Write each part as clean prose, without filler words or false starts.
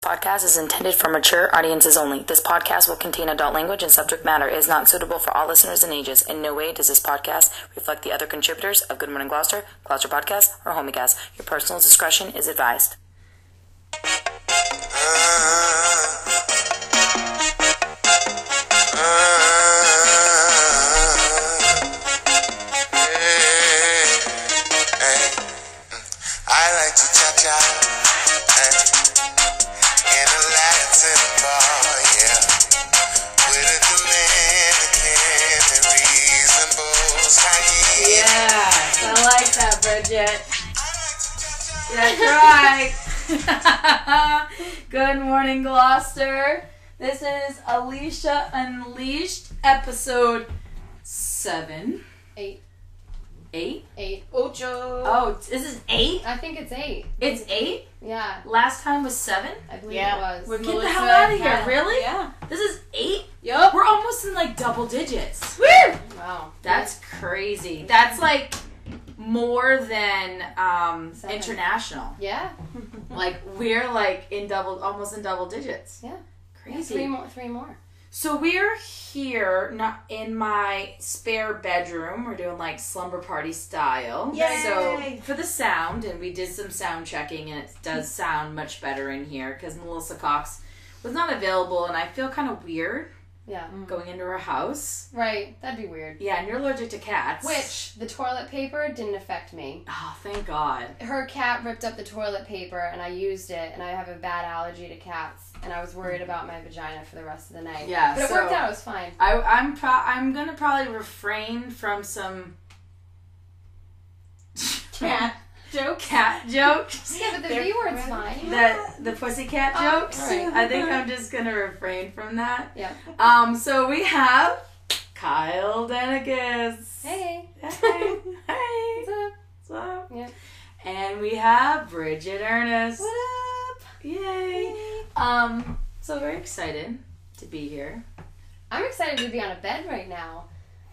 Podcast is intended for mature audiences only. This podcast will contain adult language and subject matter. It is not suitable for all listeners and ages. In no way does this podcast reflect the other contributors of Good Morning Gloucester, Gloucester Podcast, or Homecast. Your personal discretion is advised. I like to cha-cha in a Latin bar, yeah, with a Dominican and reasonable Chinese. Yes, I like that, Bridget. That's right. Good morning, Gloucester. This is Alicia Unleashed, episode 7. 8. 8? 8. Ocho. Oh, this is 8? I think it's 8. It's 8? Yeah, Last time was 7? I believe Yeah. it was. With Get the Melissa hell out of and here, Kyle. really? Yeah. This is 8? Yup. We're almost in like double digits. Woo! Wow. That's crazy. That's like more than 7. international. Yeah. Like we're like in almost in double digits. Yeah. Crazy. 3 more. So we're here, not in my spare bedroom. We're doing like slumber party style. Yay! So for the sound, and we did some sound checking, and it does sound much better in here because Melissa Cox was not available, and I feel kind of weird Yeah. going into her house. Right. That'd be weird. Yeah, and you're allergic to cats. Which, the toilet paper didn't affect me. Oh, thank God. Her cat ripped up the toilet paper and I used it, and I have a bad allergy to cats, and I was worried about my vagina for the rest of the night. Yeah, But it so- worked out. It was fine. I'm gonna probably refrain from some Cat joke. cat jokes. Yeah, but the They're V word's friendly. fine. The pussycat Oh, jokes. alright. I think I'm just gonna refrain from that. Yeah. So we have Kyle Denegis. Hey. Hey. What's Hey. up? What's up? Yeah. And we have Bridget Ernest. What up? Yay. So very excited to be here. I'm excited to be on a bed right now.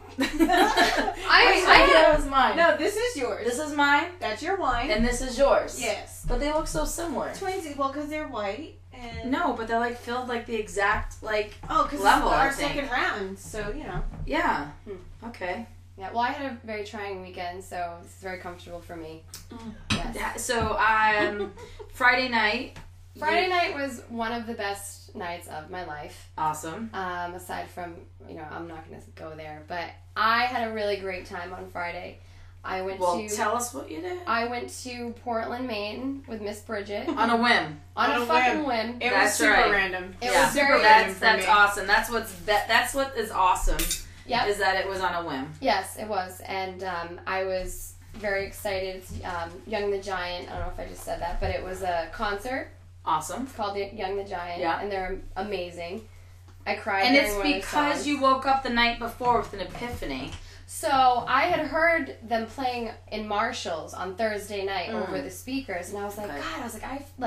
That was mine. No, this is yours. This is mine, That's your wine. and this is yours. Yes. But they look so similar. Twinsies. Well, because they're white. And No, but they're like filled like the exact like Oh, because level, I our think. second round. So you know. yeah. Okay. Yeah, well, I had a very trying weekend, so this is very comfortable for me. Mm. Yes. Yeah, so Friday night. Friday night was one of the best nights of my life. Awesome. Aside from, I'm not going to go there, but I had a really great time on Friday. I went Tell us what you did. I went to Portland, Maine with Miss Bridget On a whim. on a fucking whim. It That's was super right. random. It Yeah. was very random for That's me. awesome. That's what is awesome. Yep. Is that it was on a whim. Yes, it was, and I was very excited. Young the Giant. I don't know if I just said that, but it was a concert. Awesome. It's called Young the Giant, Yeah. and they're amazing. I cried And during it's one of the because songs. you woke up the night before with an epiphany. So I had heard them playing in Marshall's on Thursday night over the speakers, and I was like, Okay. God,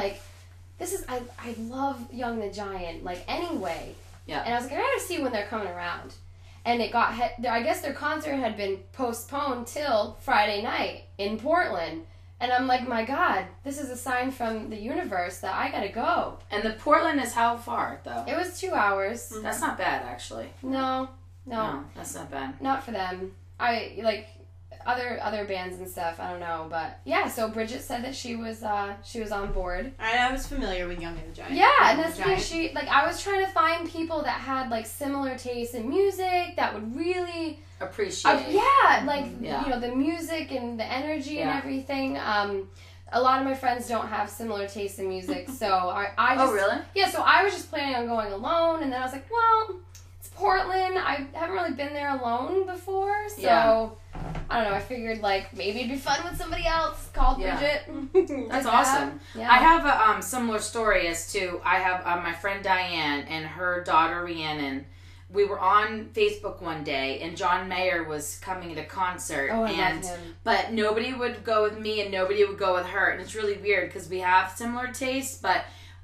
I love Young the Giant, like anyway. Yeah. And I was like, I gotta see when they're coming around. And I guess their concert had been postponed till Friday night in Portland. And I'm like, my God, this is a sign from the universe that I gotta go. And the Portland is how far though? It was 2 hours. That's not bad actually. No, That's not bad. not for them. I like other bands and stuff. I don't know, but yeah. So Bridget said that she was on board. I was familiar with Young and the Giant. Yeah, and Young that's and the when Giant. I was trying to find people that had like similar tastes in music that would really Appreciate. the music and the energy and Yeah. everything. A lot of my friends don't have similar tastes in music, so I just Oh really? yeah. So I was just planning on going alone, and then I was like, well, it's Portland. I haven't really been there alone before, so Yeah. I don't know. I figured like maybe it'd be fun with somebody else. Called Yeah. Bridget. That's Like awesome. that. Yeah. I have a similar story as to I have my friend Diane and her daughter Rhiannon. We were on Facebook one day and John Mayer was coming at a concert Oh, I and love him. but nobody would go with me and nobody would go with her, and it's really weird because we have similar tastes, but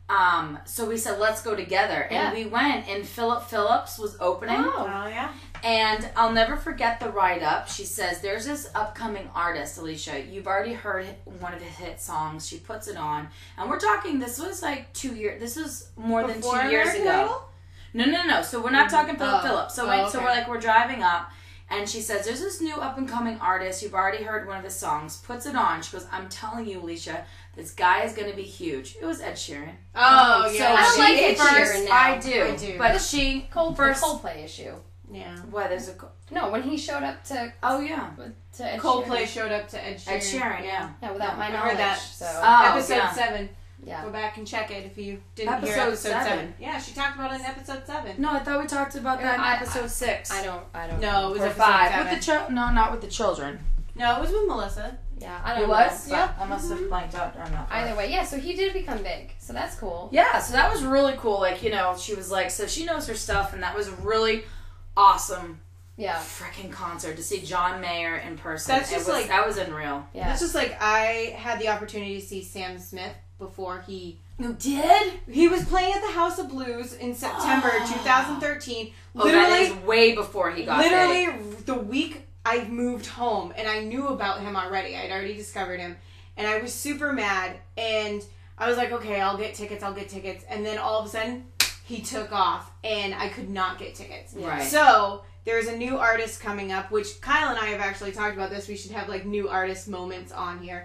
So we said, let's go together. And we went, and Philip Phillips was opening. Oh, yeah. And I'll never forget the write-up. She says, there's this upcoming artist, Alicia. You've already heard one of his hit songs. She puts it on. And we're talking, this was like 2 years. This was more than 2 years American ago. Idol? No. So we're not talking Philip Phillips. So okay. So we're driving up. And she says, there's this new up-and-coming artist. You've already heard one of his songs. Puts it on. She goes, I'm telling you, Alicia, this guy is going to be huge. It was Ed Sheeran. Oh, So yeah. I don't like she Ed first, Sheeran now. I do. I do. But she first... Coldplay issue. Yeah. Why, there's a... No, when he showed up to Oh, yeah. Ed Coldplay Sheeran. showed up to Ed Sheeran. Ed Sheeran, yeah. Yeah, without my I knowledge. heard that. So Episode yeah. 7. yeah. Go back and check it if you didn't hear Episode episode 7. 7. Yeah, she talked about it in episode 7. No, I thought we talked about that in I- episode 6. I don't. No, it was Or episode 5. 7. With the No, not with the children. No, it was with Melissa. Yeah, I don't It know. was? but Yeah. I must have blanked out during that part. Either way, yeah. So he did become big. So that's cool. Yeah, so that was really cool. Like, you know, she was like, so she knows her stuff, and that was a really awesome Yeah. freaking concert to see John Mayer in person. That's just like- that was unreal. Yeah. It's just like I had the opportunity to see Sam Smith before he You did? was playing at the House of Blues in September 2013. Oh, that is way before he got big. The week I moved home, and I knew about him already. I'd already discovered him, and I was super mad. And I was like, okay, I'll get tickets. And then all of a sudden, he took off, and I could not get tickets. Right. So there's a new artist coming up, which Kyle and I have actually talked about this. We should have like new artist moments on here.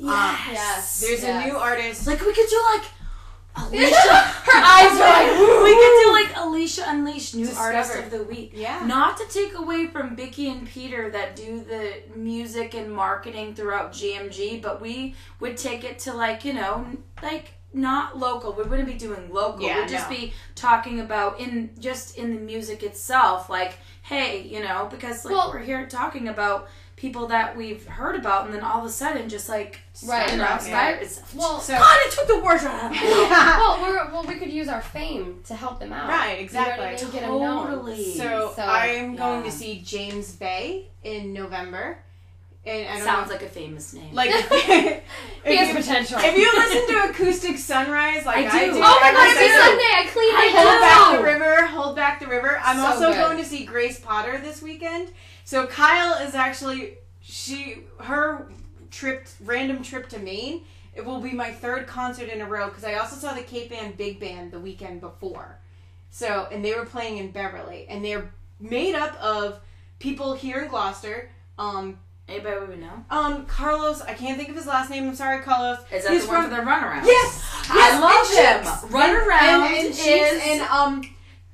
Yes. There's a new artist. Like, we could do like Alicia. Her eyes are like, woo. We could do like Alicia Unleashed, new artist of the week. Yeah. Not to take away from Vicky and Peter that do the music and marketing throughout GMG, but we would take it to like, you know, like not local. We wouldn't be doing local. Yeah, We'd just no. be talking about in the music itself. Like, hey, you know, because like we're here talking about people that we've heard about, and then all of a sudden, just like Right, you know, right, inspired. right. It's, Well, So- God, it took the words out of my mouth. we could use our fame to help them out. Right, You know what I exactly. mean? Get them known. Totally. So So, I'm going yeah. to see James Bay in November. And I don't Sounds know, like a famous name. like He has potential. If you listen to Acoustic Sunrise, like I I do. do, Oh my god, every every Sunday I clean my Hold Back house. the River, Hold Back the River. I'm So also good. going to see Grace Potter this weekend. So Kyle is actually her random trip to Maine. It will be my 3rd concert in a row because I also saw the Cape Ann Big Band the weekend before. So, and they were playing in Beverly, and they're made up of people here in Gloucester. Anybody we know? Carlos, I can't think of his last name. I'm sorry, Carlos. Is that He's the one for the runaround? Yes, I love and him. Chicks. Runaround and Chicks, and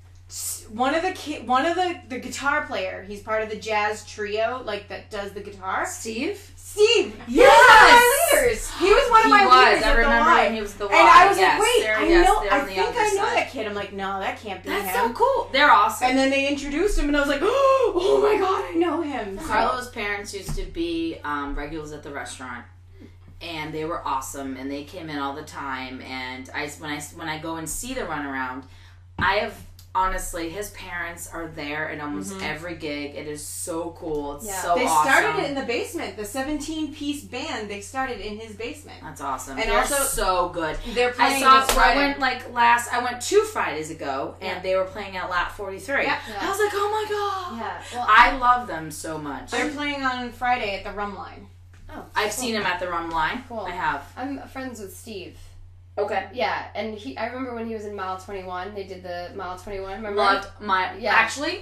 one of the guitar player. He's part of the jazz trio, like that does the guitar. Steve. Steve. Yes! He was one of my leaders. He was one of my leaders I at the remember Y. when he was the Y. And I was yes, like, wait, they're- I yes, know. they're I on the think younger I know side. that kid. I'm like, no, that can't be That's him. so cool. They're awesome. And then they introduced him, and I was like, oh my god, I know him. So- Carlo's parents used to be regulars at the restaurant, and they were awesome, and they came in all the time. And when I go and see the runaround, I have honestly, his parents are there in almost every gig. It is so cool. It's so They awesome. started it in the basement. The 17-piece band, they started in his basement. That's awesome. And They're also- so good. They're playing I this Friday. I went 2 Fridays ago, and Yeah. they were playing at Lat 43. Yeah. I was like, oh my god. Yeah. Well, I love them so much. They're playing on Friday at the Rum Line. oh, I've cool. seen him at the Rum Line. Cool. I have. I'm friends with Steve. Okay. Yeah, and I remember when he was in Mile 21. They did the Mile 21. Remember? Loved my Yeah. actually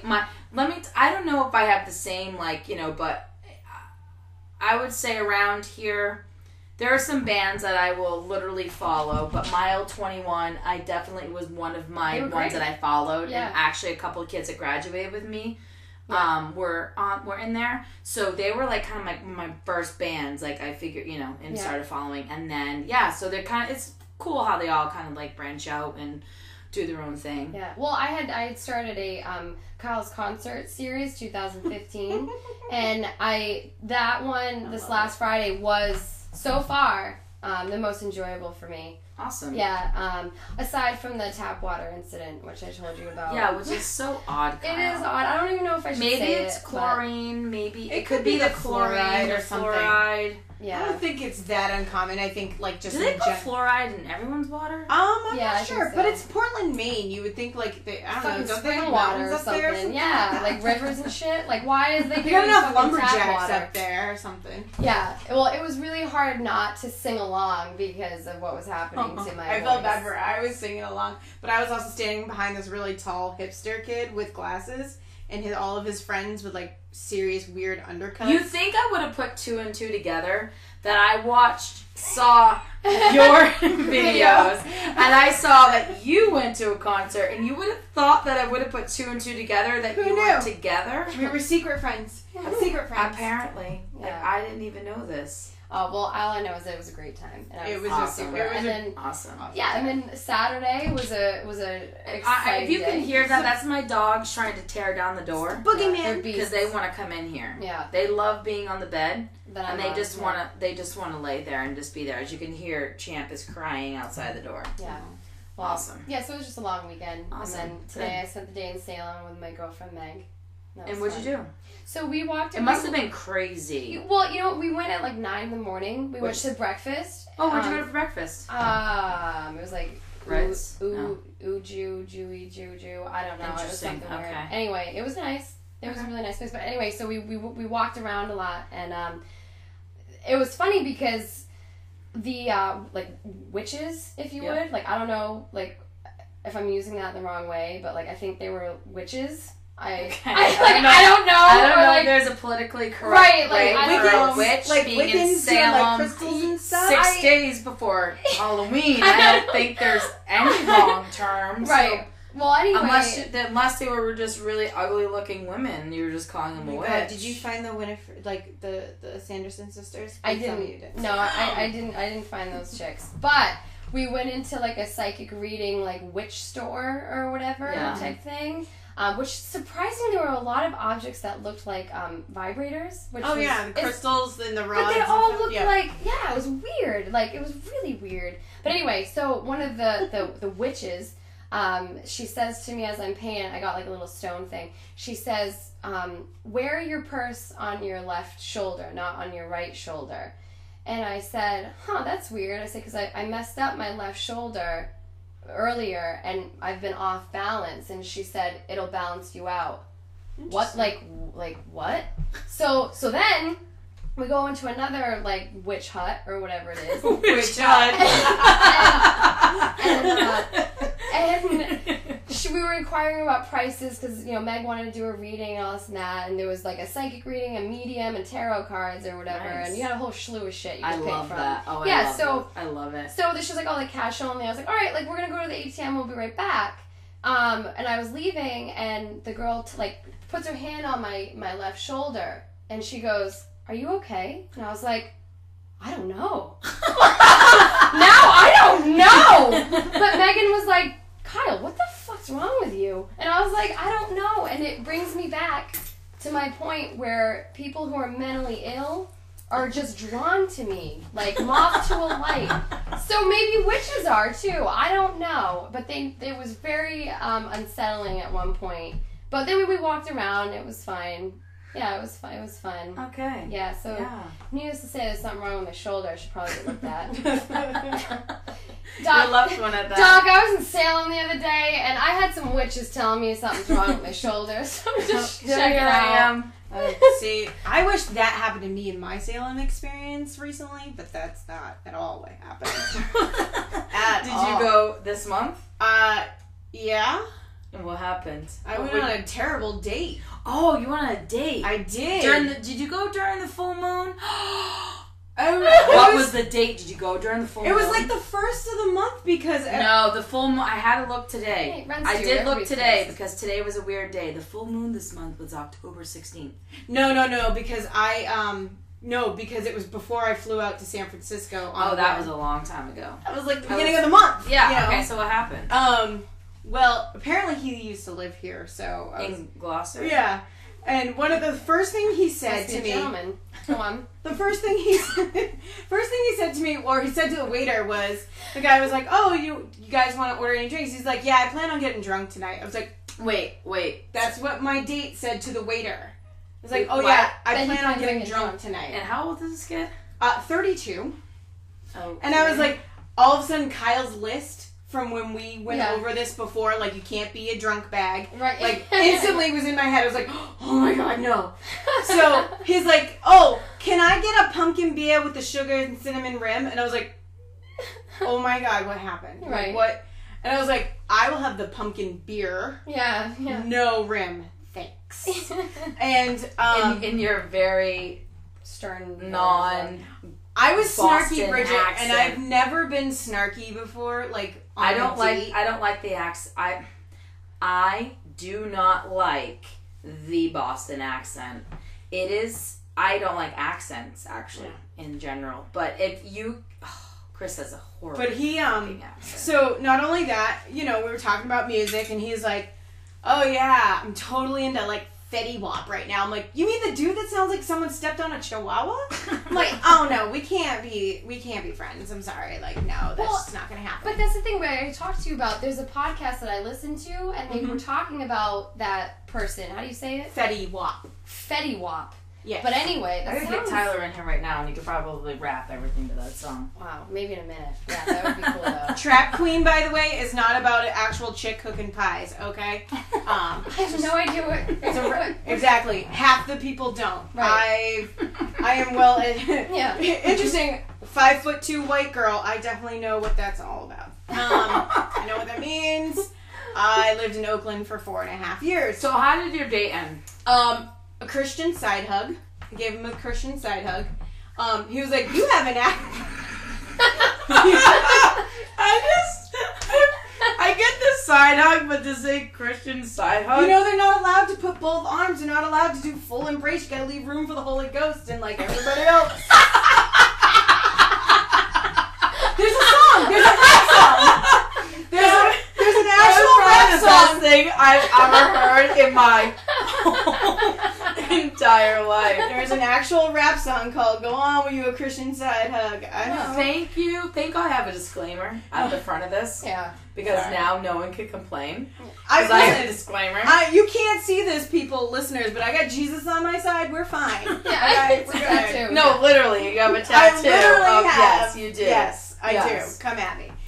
I don't know if I have the same but I would say around here there are some bands that I will literally follow, but Mile 21 I definitely was one of my They were ones great. that I followed, Yeah. and actually a couple of kids that graduated with me Yeah. were in there, so they were like kind of like my first bands, like I figured and Yeah. started following, and then so they're kind of, it's cool how they all kind of like branch out and do their own thing. Yeah. Well, I had started a Kyle's concert series 2015, and this last Friday was so far the most enjoyable for me. Awesome. Yeah. Aside from the tap water incident, which I told you about. Yeah, which is so odd. It is odd. I don't even know if I should Maybe say it's it, but- chlorine. Maybe It could be the fluoride or something. Fluoride. Yeah. I don't think it's that uncommon. I think like just Do they in put fluoride in everyone's water? I'm Yeah, I not think sure, so. but it's Portland, Maine. You would think like they, I don't know, Fucking don't they have spring water or mountains up there or something. something? Yeah, like rivers and shit. Like, why is they They got giving enough fucking tap lumberjacks water? up there or something. Yeah, well, it was really hard not to sing along because of what was happening to my I felt voice. bad for her. I was singing along, but I was also standing behind this really tall hipster kid with glasses, and all of his friends with like serious weird undercuts. You think I would have put 2 and 2 together? That I saw your videos, and I saw that you went to a concert, and you would have thought that I would have put 2 and 2 together, that Who you were knew? together. We were secret friends. Secret friends. Apparently. Like, Yeah. I didn't even know this. Oh, well, all I know is that it was a great time. And I It was Awesome. it was and then, Awesome. yeah, and then Saturday was a exciting If you can day. hear that, that's my dogs trying to tear down the door. They're boogeyman. Because beasts. they want to come in here. Yeah. They love being on the bed, That I'm and they on, just yeah. want to lay there and just be there. As you can hear, Champ is crying outside the door. Yeah. Well, Awesome. Yeah, so it was just a long weekend. Awesome. And then today I spent the day in Salem with my girlfriend Meg. That And was what'd you fun. do? So we walked. It must have been crazy. Well, you know, we went at like 9 in the morning. We went to breakfast. Oh, where'd you go for breakfast? It was like Reds? No. Jew. I don't know. It was Interesting. something weird. Okay. Anyway, it was nice. It was a really nice place. But anyway, so we walked around a lot, and it was funny because the like witches, if you Yeah. would, like I don't know, like if I'm using that the wrong way, but like I think they were witches. I don't know. I don't know or, like, if there's a politically correct Right, like, way I for don't a know. witch Like being in Wiccans doing like Salem crystals and stuff. 6 days before Halloween. I don't think there's any wrong terms. Right. Well, anyway, Unless they were just really ugly looking women, you were just calling them a Oh my witch. God, did you find the Winifred, like the Sanderson sisters? I Please tell me didn't. you did. No, I didn't find those chicks. But we went into like a psychic reading, like witch store or whatever Yeah. type thing. Which surprisingly, there were a lot of objects that looked like vibrators. Which Oh was, yeah, the it's- crystals and the rods. But they and all stuff. looked Yeah. like, yeah, it was weird. Like, it was really weird. But anyway, so one of the witches, she says to me as I'm paying, I got like a little stone thing. She says, wear your purse on your left shoulder, not on your right shoulder. And I said, that's weird. I said, because I messed up my left shoulder earlier and I've been off balance. And she said, it'll balance you out. What? Like what? So then we go into another like witch hut or whatever it is. Witch And we were inquiring about prices because Meg wanted to do a reading and all this and that, and there was like a psychic reading, a medium, and tarot cards or whatever, Nice. and you had a whole slew of shit you I could pick love from. that. Oh, Yeah, so- I love it. So this was like all like cash only. I was like, all right, like we're gonna go to the ATM. We'll be right back. And I was leaving, and the girl puts her hand on my left shoulder, and she goes, "Are you okay?" And I was like, "I don't know." Now I don't know. But Megan was like, "Kyle, what the fuck's wrong with you?" And I was like, "I don't know." And it brings me back to my point where people who are mentally ill are just drawn to me, like moth to a light. So maybe witches are too. I don't know, but it was very unsettling at one point. But then when we walked around, it was fine. Yeah, it was fun. It was fun. Okay. Yeah. So Yeah. needless to say, there's something wrong with my shoulder. I should probably get looked at. I loved one of that. Doc, I was in Salem the other day, and I had some witches telling me something's wrong with my shoulder. So I'm just Here checking I out. am. See, I wish that happened to me in my Salem experience recently, but that's not at all what happened. Did you go this month? Yeah. And what happened? I went on a terrible date. Oh, you went on a date. I did. Did you go during the full moon? It What was the date? Did you go during the full moon? It was like the first of the month because No, the full moon. I had to look Hey, today. it runs I through did look everybody's today face. because today was a weird day. The full moon this month was October 16th. no, because because it was before I flew out to San Francisco. Oh, that was a long time ago. that was like the beginning of the month. Yeah. you know? Okay. So what happened? Well, apparently he used to live here, so I was, In Gloucester. yeah. And one of the first thing he said Must be to a me. gentleman. Go on. The first thing he said to me, or he said to the waiter, was the guy was like, "Oh, you guys want to order any drinks?" He's like, "Yeah, I plan on getting drunk tonight." I was like, Wait. "That's what my date said to the waiter." I was like, Wait, "Oh what? yeah, I Then he plan on plans on getting getting drunk drunk. tonight." And how old is this kid? 32. Oh, And I was like, all of a sudden, Kyle's list from when we went Yeah. over this before, like, you can't be a drunk bag, Right. like, instantly was in my head. I was like, oh my god, no. So he's like, oh, can I get a pumpkin beer with the sugar and cinnamon rim? And I was like, oh my god, what happened? Like, Right. what? And I was like, I will have the pumpkin beer, Yeah. Yeah. no rim, thanks. And in your very Stern. non. I was Boston snarky, Bridget, and accent. I've never been snarky before. Like, on I a don't like. date. I don't like the accent. I do not like the Boston accent. It is. I don't like accents actually in general. But if you, Chris has a horrible. But he fucking accent. So not only that, you know, we were talking about music, and he's like, "Oh yeah, I'm totally into like Fetty Wap right now." I'm like, "You mean the dude that sounds like someone stepped on a chihuahua?" I'm like, "Oh no, we can't be friends. I'm sorry. Like, no, that's just not gonna happen." But that's the thing where I talked to you about. There's a podcast that I listened to, and they were talking about that person. How do you say it? Fetty Wap. Fetty Wap. Yes. But anyway, I that could get sounds... Tyler in here right now, and he could probably rap everything to that song. Wow, maybe in a minute. Yeah, that would be cool though. Trap Queen, by the way, is not about an actual chick cooking pies. Okay. I have no idea what. Exactly. Half the people don't. Right. I am well. Yeah. Interesting. 5'2" white girl. I definitely know what that's all about. I know what that means. I lived in Oakland for 4.5 years. So how did your date end? A Christian side hug. I gave him a Christian side hug. He was like, "You have an act." I get the side hug, but to say Christian side hug? You know, they're not allowed to put both arms. They're not allowed to do full embrace. You gotta leave room for the Holy Ghost and like everybody else. There's a song. There's a rap song. There's an actual rap the song. best thing I've ever heard in my entire life. There's an actual rap song called "Go On With You a Christian Side Hug." I know. Thank you. Thank God I have a disclaimer at the front of this. Yeah. Because Sorry. now no one can complain. I Because I have a listen, disclaimer. you can't see this, people, listeners, but I got Jesus on my side. We're fine. Yeah, Okay, I we're that good. too. No, literally, you have a I tattoo. literally of, have. Yes, you do. Yes, I Yes. do. Come at me.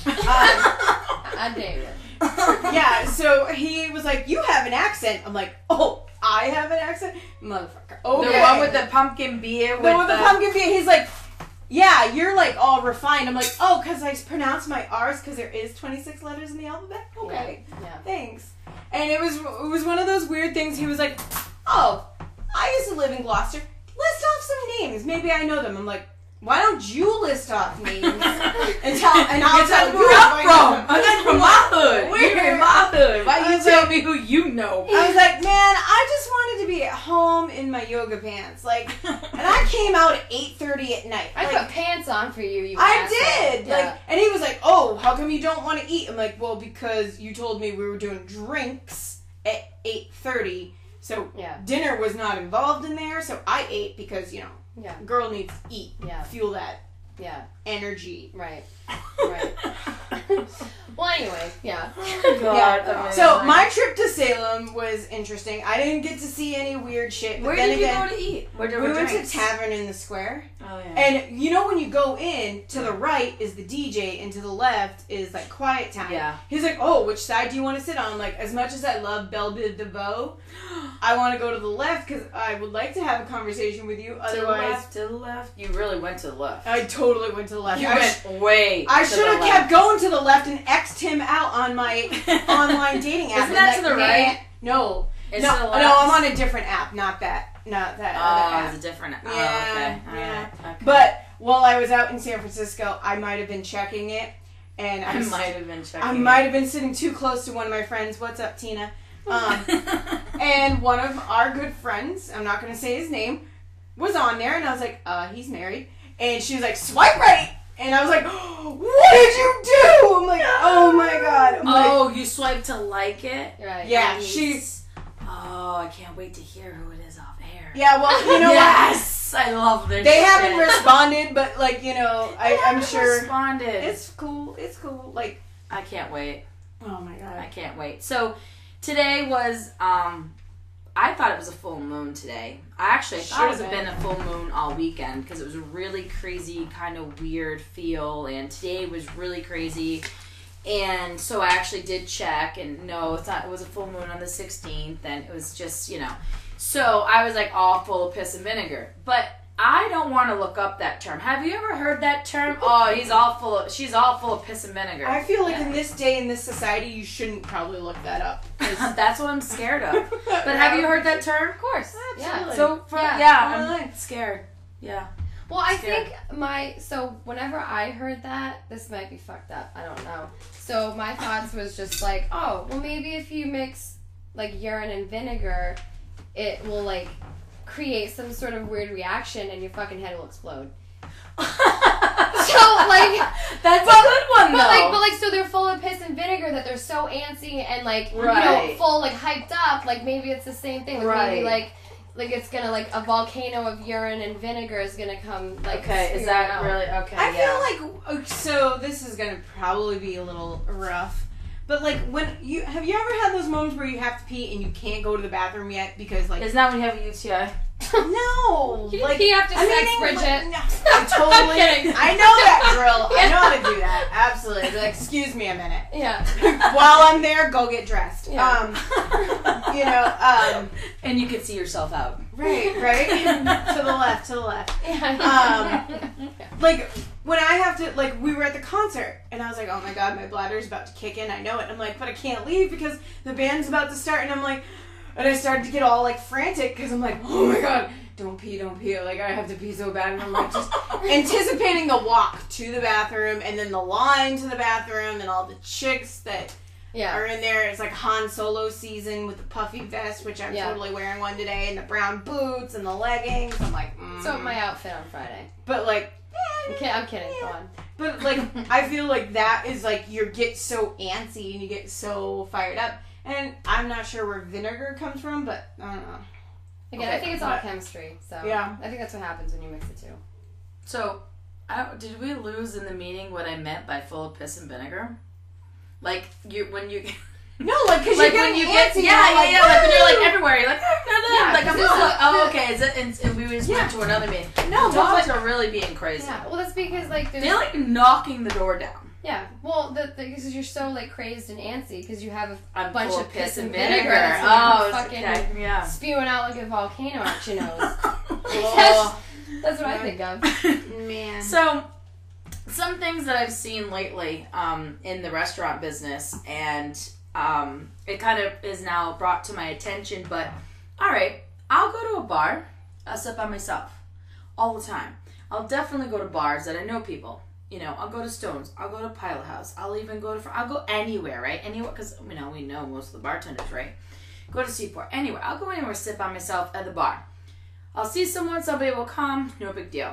I dare you. Yeah, so he was like, "You have an accent." I'm like, "Oh, I have an accent? Motherfucker." Okay. The one with the pumpkin beer The one with the pumpkin beer. He's like, "Yeah, you're like all refined." I'm like, "Oh, because I pronounce my R's because there is 26 letters in the alphabet?" Okay, Yeah. thanks. And it was one of those weird things. He was like, "Oh, I used to live in Gloucester. List off some names. Maybe I know them." I'm like, "Why don't you list off names and I'll tell you Where I'm if I from. know them." I'm from my hood. Where? You're in my hood. Why I you was tell like- me who you know? I was like, "Man, I just wanted to be at home in my yoga pants, like." And I came out at 8:30 at night. I Like, put pants on for you. I asshole. did. Yeah. Like, and he was like, "Oh, how come you don't want to eat?" I'm like, "Well, because you told me we were doing drinks at 8:30, so Yeah. dinner was not involved in there. So I ate because Yeah. girl needs to eat, Yeah. fuel that Yeah. energy." Right. Right. Well, anyway, yeah. God, So my trip to Salem was interesting. I didn't get to see any weird shit. But Where then did you again, go to eat? Where we went to Tavern in the Square. Oh yeah. And you know when you go in, to the right is the DJ and to the left is like quiet time. Yeah. He's like, "Oh, which side do you want to sit on?" Like, as much as I love Belle Biv DeVoe, I want to go to the left because I would like to have a conversation with you. Otherwise, to the left. You really went to the left. I totally went to the left. You I went way. I to should the have left. kept going to the left and X'd him out on my online dating app. Isn't that And to the right? No. It's no, to the no, left? I'm on a different app, not that other Oh, app. it's a different. Yeah, Oh, okay. All yeah. right. Okay. But while I was out in San Francisco, I might have been checking it, and I might have been checking. I might have been sitting too close to one of my friends. What's up, Tina? And one of our good friends, I'm not going to say his name, was on there, and I was like, he's married. And she was like, "Swipe right!" And I was like, "What did you do?" I'm like, "Oh my god." I'm like, Oh, you swiped to like it? Right. yeah, And she's... Oh, I can't wait to hear who it is off air. Yeah, well, you know what? Yes, I love this. They shit. haven't responded, but, like, I'm sure... Responded. It's cool. It's cool. Like, I can't wait. oh my god. I can't wait. So today was I thought it was a full moon today. I thought it was been a full moon all weekend because it was a really crazy, kind of weird feel, and today was really crazy. And so I actually did check, and no, it's not. It was a full moon on the 16th, and it was just, So I was like all full of piss and vinegar. But I don't want to look up that term. Have you ever heard that term? Oh, she's all full of piss and vinegar. I feel like in this day, in this society, you shouldn't probably look that up. That's what I'm scared of. But have you heard that term? Of course. Absolutely. Yeah. So, I'm scared. Yeah. Well, I Scared. think whenever I heard that, this might be fucked up. I don't know. So my thoughts was just like, oh, well, maybe if you mix like urine and vinegar, it will like create some sort of weird reaction and your fucking head will explode. So like That's a good one though. But so they're full of piss and vinegar that they're so antsy and like Right. full like hyped up. Like maybe it's the same thing. Like, Right. Maybe like it's gonna like a volcano of urine and vinegar is gonna come like. Okay, is that out. really okay? I feel like so. This is gonna probably be a little rough, but like have you ever had those moments where you have to pee and you can't go to the bathroom yet because like Isn't that when you have a UTI? no, You like pee after sex, meaning, Bridget. like, no, I totally. I'm kidding. I know that drill. I know how to do that. Absolutely. Be like, excuse me a minute. Yeah. While I'm there, go get dressed. Yeah. And you can see yourself out. Right. to the left. Yeah. Like when I have to, like we were at the concert and I was like, oh my god, my bladder's about to kick in. I know it. I'm like, but I can't leave because the band's about to start. And I'm like, and I started to get all like frantic because I'm like, oh my god, don't pee. Like I have to pee so bad. And I'm like just anticipating the walk to the bathroom and then the line to the bathroom and all the chicks that are in there. It's like Han Solo season with the puffy vest, which I'm totally wearing one today, and the brown boots and the leggings. I'm like, So my outfit on Friday. but like. I'm kidding. Go on. But like, I feel like that is like you get so antsy and you get so fired up, and I'm not sure where vinegar comes from, but I don't know. Again, I think it's all chemistry. So Yeah. I think that's what happens when you mix the two. So, did we lose in the meeting what I meant by full of piss and vinegar? Like when you. No, like because Like you're when getting you get antsy. like when you're like everywhere, you're like like I'm because full it's of, okay, is it? And we just went to another meeting. No, Dogs are really being crazy. Yeah. Well, that's because like there's. They're like knocking the door down. Yeah. Well, because you're so like crazed and antsy because you have a bunch full of piss and vinegar. That's Oh, fucking okay, yeah. spewing out like a volcano out your nose. Oh, That's what I think of. man. So, some things that I've seen lately in the restaurant business, and it kind of is now brought to my attention, but all right, I'll go to a bar. I'll sit by myself all the time. I'll definitely go to bars that I know people. I'll go to Stone's. I'll go to Pilot House. I'll even go to... I'll go anywhere, right? Anywhere, because, we know most of the bartenders, right? Go to Seaport. Anywhere. I'll go anywhere, sit by myself at the bar. I'll see someone, somebody will come. No big deal.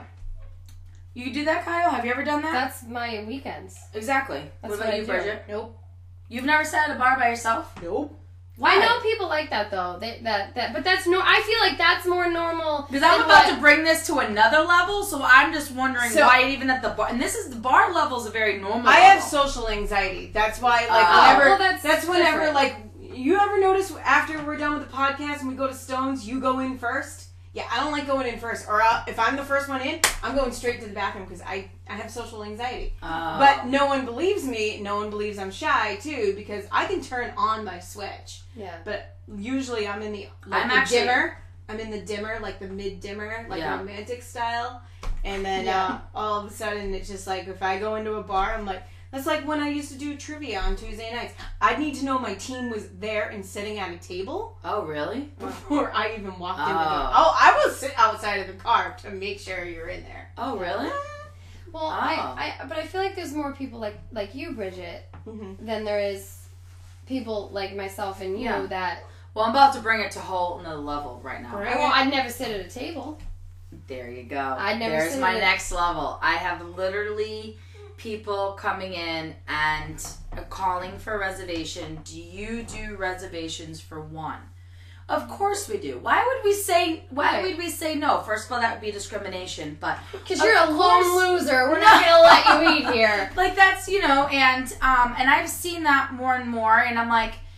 You do that, Kyle? Have you ever done that? That's my weekends. Exactly. That's What what about I you, do. Bridget? Nope. You've never sat at a bar by yourself? Nope. Why? I know people like that though. But that's no. I feel like that's more normal. Because I'm than about what- to bring this to another level, so I'm just wondering So- why even at the bar. And the bar level is a very normal I have level. social anxiety. That's why, like, Oh. whenever. Well, that's whenever, different. like, you ever notice after we're done with the podcast and we go to Stone's, you go in first? Yeah, I don't like going in first. Or if I'm the first one in, I'm going straight to the bathroom because I have social anxiety. But no one believes me. No one believes I'm shy, too, because I can turn on my switch. Yeah. But usually I'm in the dimmer. I'm in the dimmer, like the mid-dimmer, like Yeah. romantic style. And then Yeah. all of a sudden it's just like if I go into a bar, I'm like, that's like when I used to do trivia on Tuesday nights. I'd need to know my team was there and sitting at a table Oh, really? before I even walked in the door. Oh. Oh, I will sit outside of the car to make sure you're in there. Oh, really? Well, but I feel like there's more people like you, Bridget, Mm-hmm. than there is people like myself and you Yeah. that. Well, I'm about to bring it to a whole another level right now. Right. Well, I'd never sit at a table. There you go. I'd never There's seen my it. next level. I have literally people coming in and calling for a reservation. Do you do reservations for one? Of course we do. Why would we say no? First of all, that would be discrimination, but Because Of you're a course. lone loser. We're not gonna let you eat here. like that's and I've seen that more and more, and I'm like,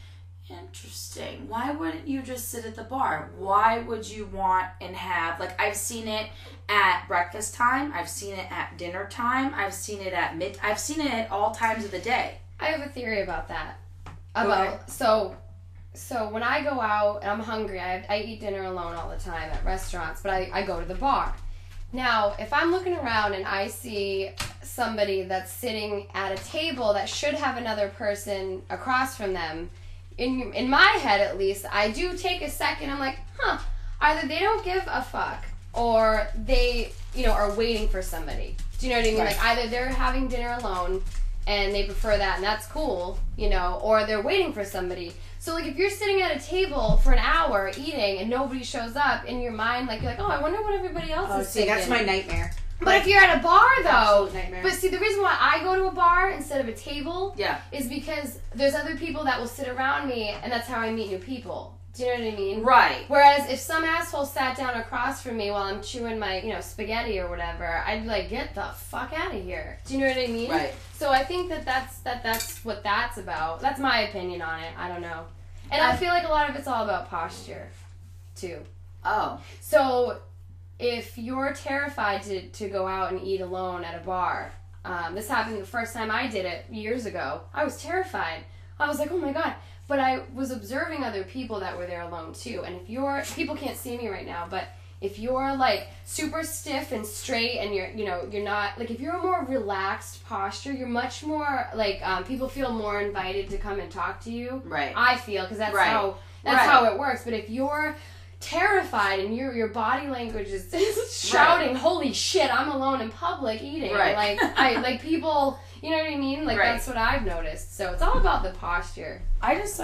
Interesting. Why wouldn't you just sit at the bar? Why would you want and have, like, I've seen it at breakfast time, I've seen it at dinner time, I've seen it at I've seen it at all times of the day. I have a theory about that. Okay. So when I go out and I'm hungry, I eat dinner alone all the time at restaurants, but I go to the bar. Now, if I'm looking around and I see somebody that's sitting at a table that should have another person across from them, in my head at least, I do take a second. I'm like, either they don't give a fuck or they, are waiting for somebody. Do you know what I mean? Right. Like, either they're having dinner alone and they prefer that and that's cool, or they're waiting for somebody. So, like, if you're sitting at a table for an hour eating and nobody shows up, in your mind, like, you're like, oh, I wonder what everybody else is See, thinking. that's my nightmare. But if you're at a bar, though, Absolute nightmare. but see, the reason why I go to a bar instead of a table Yeah. is because there's other people that will sit around me, and that's how I meet new people. Do you know what I mean? Right. Whereas if some asshole sat down across from me while I'm chewing my, spaghetti or whatever, I'd be like, get the fuck out of here. Do you know what I mean? Right. So I think that's what that's about. That's my opinion on it. I don't know. And I feel like a lot of it's all about posture, too. Oh. So if you're terrified to go out and eat alone at a bar, this happened the first time I did it years ago. I was terrified. I was like, oh my God. But I was observing other people that were there alone too. And if people can't see me right now, but if you're like super stiff and straight and you're not, like, if you're a more relaxed posture, you're much more like, people feel more invited to come and talk to you. Right. I feel, because that's Right. how Right. how it works. But if you're terrified and your body language is shouting, holy shit, I'm alone in public eating. Right. Like people, you know what I mean? Like, Right. that's what I've noticed. So it's all about the posture. I just,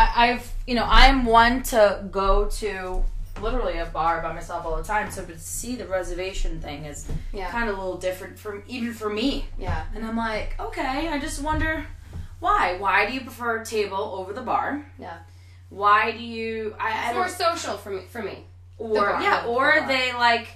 I'm one to go to literally a bar by myself all the time. So to see the reservation thing is Yeah. kind of a little different even for me. Yeah. And I'm like, okay, I just wonder why. Why do you prefer a table over the bar? Yeah. Why do you? I It's more don't. social for me. Or the bar, yeah, the or bar. they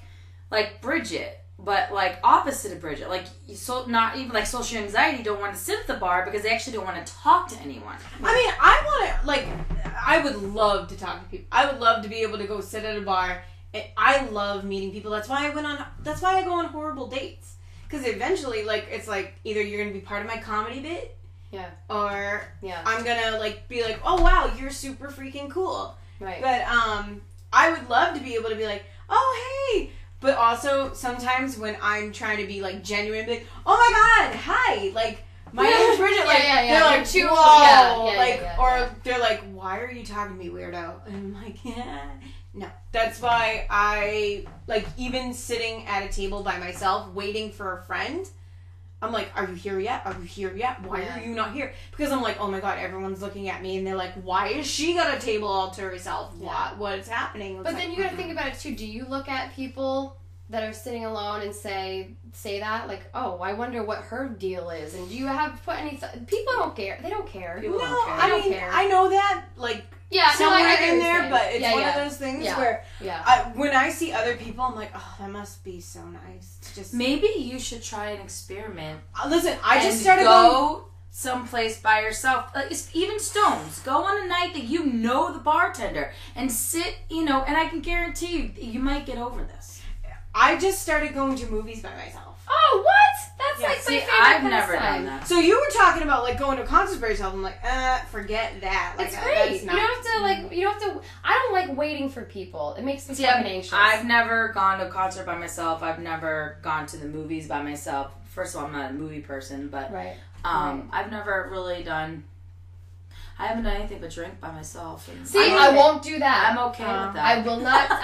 like Bridget, but like opposite of Bridget. Like not even like social anxiety. Don't want to sit at the bar because they actually don't want to talk to anyone. I mean, I want to, I would love to talk to people. I would love to be able to go sit at a bar. I love meeting people. That's why I go on horrible dates. Because eventually, like, it's like, either you're going to be part of my comedy bit, Yeah. or Yeah. I'm going to, like, be like, oh, wow, you're super freaking cool. Right. But, I would love to be able to be like, oh, hey. But also, sometimes when I'm trying to be, like, genuine, be like, oh my God, hi. Like, my name's Bridget. Like, Yeah. they're like, You're too- whoa. yeah, like, yeah, or yeah. they're like, why are you talking to me, weirdo? And I'm like, yeah. No. That's why I, like, even sitting at a table by myself, waiting for a friend, I'm like, are you here yet? Are you here yet? Why Yeah. are you not here? Because I'm like, oh my God, everyone's looking at me, and they're like, why is she got a table all to herself? Yeah. What is happening? It's But like, then you gotta think about it too. Do you look at people that are sitting alone and say that? Like, oh, I wonder what her deal is. And do you have put any... people don't care. They don't care. People No, don't care. I They don't mean, care. I know that, like, Yeah, no, somewhere I get in what you're there, saying. but it's Yeah, one yeah. of those things Yeah. where Yeah. when I see other people, I'm like, oh, that must be so nice to just... Maybe you should try an experiment. Listen, I just and started going... go someplace by yourself. Even Stones. Go on a night that you know the bartender and sit, and I can guarantee you might get over this. I just started going to movies by myself. Oh, what? That's Yeah, like See, my favorite I've never pastime. done that. So you were talking about, like, going to concerts by yourself. I'm like, forget that. Like, It's that's great. You not- don't have to, like, I don't like waiting for people. It makes me See, fucking anxious. I've never gone to a concert by myself. I've never gone to the movies by myself. First of all, I'm not a movie person, but Right. I've never really done. I haven't done anything but drink by myself. And See, I'm I okay- won't do that. I'm okay with that. I will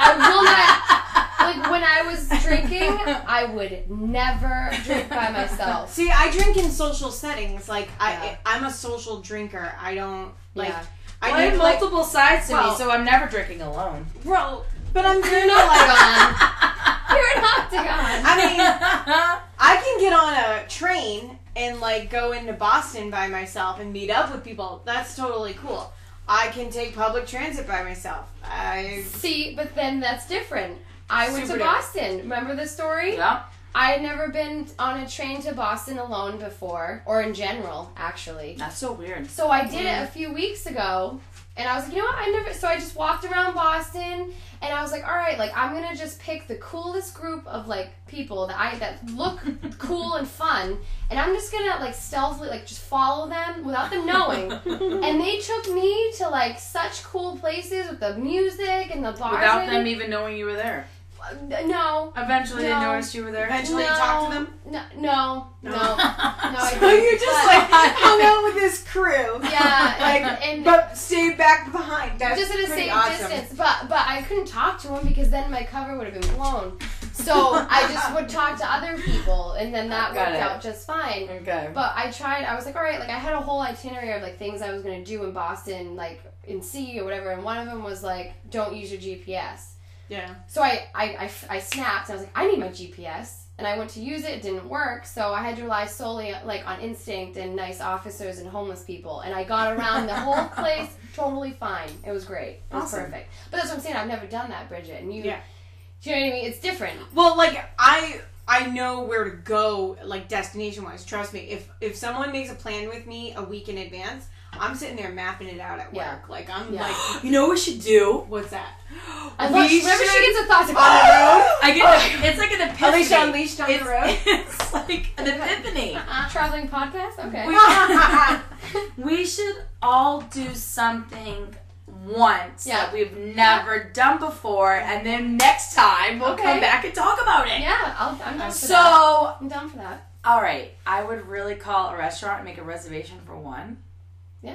not. Like, when I was drinking, I would never drink by myself. See, I drink in social settings. Like, Yeah. I'm a social drinker. I don't, like... Yeah. Well, I have need, like... multiple sides to well- me, so I'm never drinking alone. Bro, but I'm You're doing an it like... octagon. You're an octagon. I mean, I can get on a train and, like, go into Boston by myself and meet up with people. That's totally cool. I can take public transit by myself. See, but then that's different. I went to Super different. Boston. Remember the story? Yeah. I had never been on a train to Boston alone before, or in general, actually. That's so weird. So I did it a few weeks ago, And I was like, you know what, so I just walked around Boston, and I was like, all right, like, I'm gonna just pick the coolest group of, like, people that look cool and fun, and I'm just gonna, like, stealthily, like, just follow them without them knowing. And they took me to, like, such cool places with the music and the bars. Without them even knowing you were there. No. Eventually they noticed you were there. Eventually you talked to them? No. I So didn't. you just like hung out with this crew. Yeah, Like, but stayed back behind. That's just at a pretty safe awesome. distance. But I couldn't talk to him because then my cover would have been blown. So I just would talk to other people, and then that Got worked it. out just fine. Okay. But I was like, all right, like I had a whole itinerary of like things I was gonna do in Boston, like in C or whatever, and one of them was like, don't use your GPS. Yeah. So I snapped, and I was like, I need my GPS. And I went to use it, it didn't work, so I had to rely solely like on instinct and nice officers and homeless people. And I got around the whole place totally fine. It was great. It was Awesome. perfect. But that's what I'm saying, I've never done that, Bridget. And Yeah. do you know what I mean? It's different. Well, like I know where to go, like destination wise. Trust me. If someone makes a plan with me a week in advance, I'm sitting there mapping it out at work. Yeah. Like I'm Yeah. like, You know what we should do? what's that? Whenever she gets a thought to on the road. I get it's like an epiphany. Alicia Unleashed on the road. It's like an epiphany. traveling podcast? Okay. We should all do something once Yeah. that we've never done before, and then next time we'll Okay. come back and talk about it. Yeah, I'm down for that. So, I'm down for that. all right, I would really call a restaurant and make a reservation for one. Yeah.